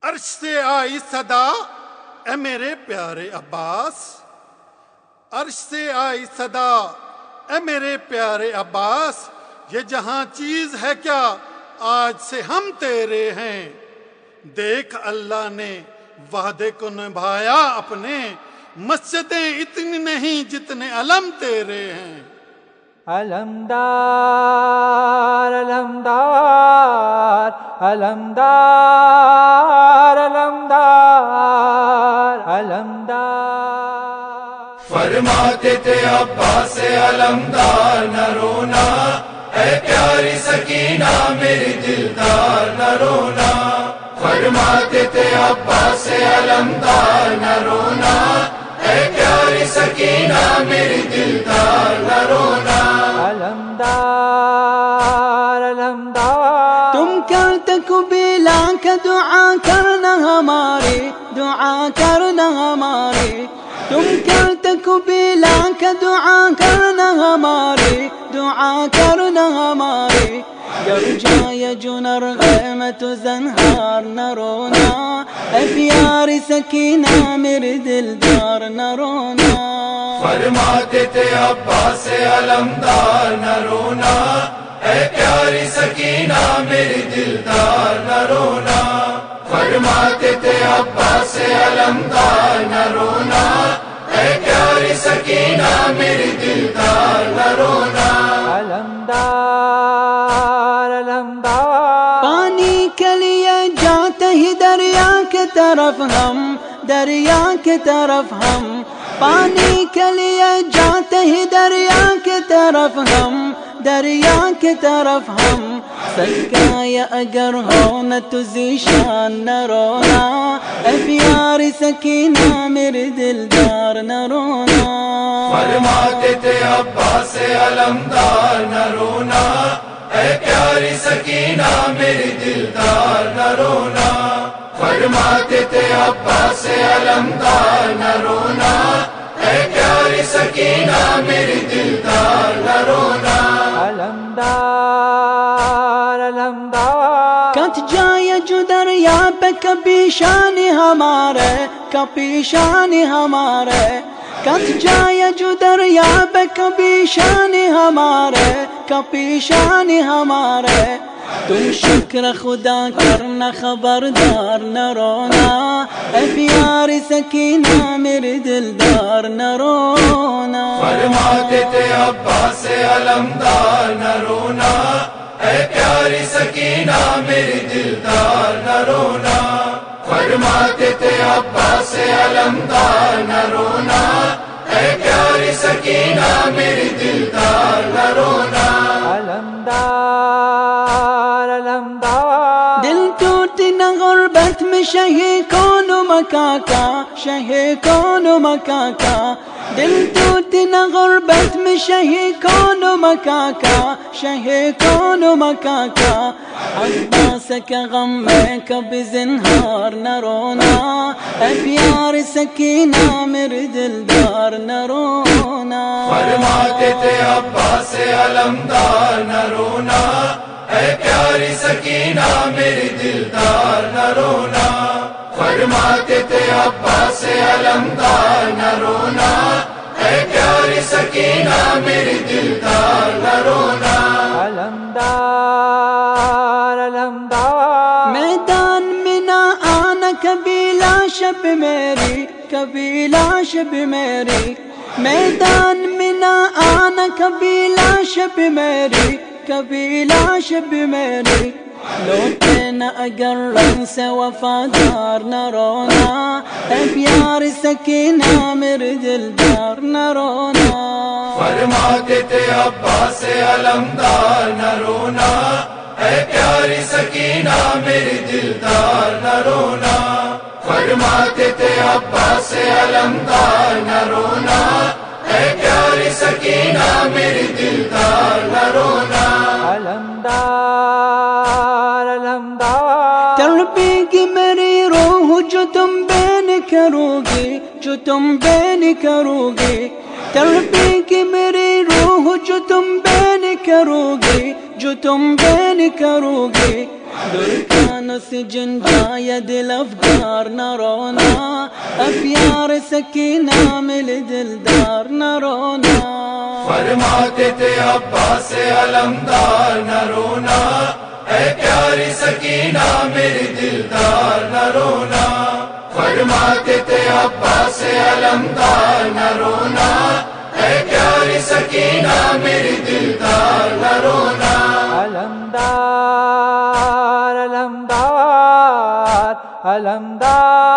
عرش سے آئی صدا اے میرے پیارے عباس، عرش سے آئی صدا اے میرے پیارے عباس، یہ جہاں چیز ہے کیا آج سے ہم تیرے ہیں۔ دیکھ اللہ نے وعدے کو نبھایا اپنے، مسجدیں اتنی نہیں جتنے علم تیرے ہیں۔ علمدار علمدار علمدار علمدار علمدار، فرماتے تھے عباس علمدار نہ رونا، اے پیاری سکینہ میری دلدار نہ رونا۔ فرماتے تھے عباس علمدار نہ رونا، اے پیاری سکینہ میری دلدار نہ رونا۔ علمدار علمدار، تم کرتے قبیلہ کا دعا کرنا ہماری، دعا کرنا ہماری، تم کرتے قبیلہ کا دعا کرنا ہماری، دعا کرنا ہماری۔ گر جائے جنر غیمت زنہار نہ رونا، اے پیاری سکینہ میری دلدار نہ رونا۔ فرماتے تھے عباس علمدار نہ رونا، اے پیاری سکینہ میری دلدار نہ رونا۔ فرماتے تھے عباس علمدار نہ رونا، اے پیاری سکینہ میری دلدار نہ رونا۔ علمدار علمدار، پانی کے لیے جاتے ہی دریا کی طرف ہم، دریا کی طرف ہم، پانی کے لیے جاتے ہی دریا کی طرف ہم، دریا کی طرف ہم۔ سکایا اگر ہو نہ تو ذیشان نہ رونا، اے پیاری سکینہ میری دلدار نہ رونا۔ فرماتے تھے عباس علمدار نہ رونا، اے پیاری سکینہ میری دلدار نہ رونا۔ فرماتے تھے عباس علمدار نہ رونا، اے پیاری سکینہ میری دلدار نہ رونا۔ علمدار علمدار، کٹ جائے جو دریا پہ کبھی شان ہمارے، کبھی شان ہمارے، کٹ جائے جو دریا پہ کبھی شان ہمارے، کبھی شان ہمارے۔ تم شکر خدا کرنا خبردار نہ رونا، اے پیاری سکینہ میری دلدار نہ رونا۔ فرماتے تھے عباس علمدار نہ رونا، اے پیاری سکینہ میری دلدار نہ رونا۔ فرماتے تھے عباس علمدار نہ رونا، اے پیاری سکینہ میری دلدار نہ رونا۔ علمدار علمدار، دل ٹوٹی نہ غربت میں شہی کون مکہ کا، شہی کون مکہ کا، دل ٹوٹی نہ غربت میں شہی کون مکہ کا، شہی کون مکہ کا۔ عباس کے غم میں کبھی زنہار نہ رونا، اے پیاری سکینہ میری دلدار نہ رونا۔ فرماتے تھے عباس علمدار نہ رونا، اے پیاری سکینہ میری دلدار نہ رونا۔ فرماتے تھے عباس علمدار نہ رونا، اے پیاری سکینہ میری دلدار نہ رونا۔ علمدار علمدار، میدان میں نہ آنا کبھی لاش بھی میری، کبھی لاش بھی میری، میدان میں نہ آنا کبھی لاش بھی میری، کبھی لاش بھی میری۔ لوٹے نہ اگر رنگ سے وفادار نہ رونا، اے پیاری سکینہ میری دلدار نہ رونا۔ فرماتے تھے عباس علمدار نہ رونا، اے پیاری سکینہ میری دلدار نہ رونا۔ فرماتے تھے عباس علمدار نہ رونا، اے پیاری سکینہ میری دلدار نہ رونا۔ علمدار علمدار، تڑپے گی میری روح جو تم بین کرو گی، جو تم بین کرو گی، تڑپے گی میری روح جو تم بین کرو گی، جو تم بین کرو گی۔ درکان سجن جائے دل افگار نہ رونا، پیار سکینہ مل دلدار نہ رونا. فرماتے تھے عباس علمدار نہ رونا، اے پیاری سکینہ میری دلدار نہ رونا. فرماتے تھے عباس علمدار نہ رونا، اے پیاری سکینہ میری دلدار نہ رونا. علمدار علمدار علمدار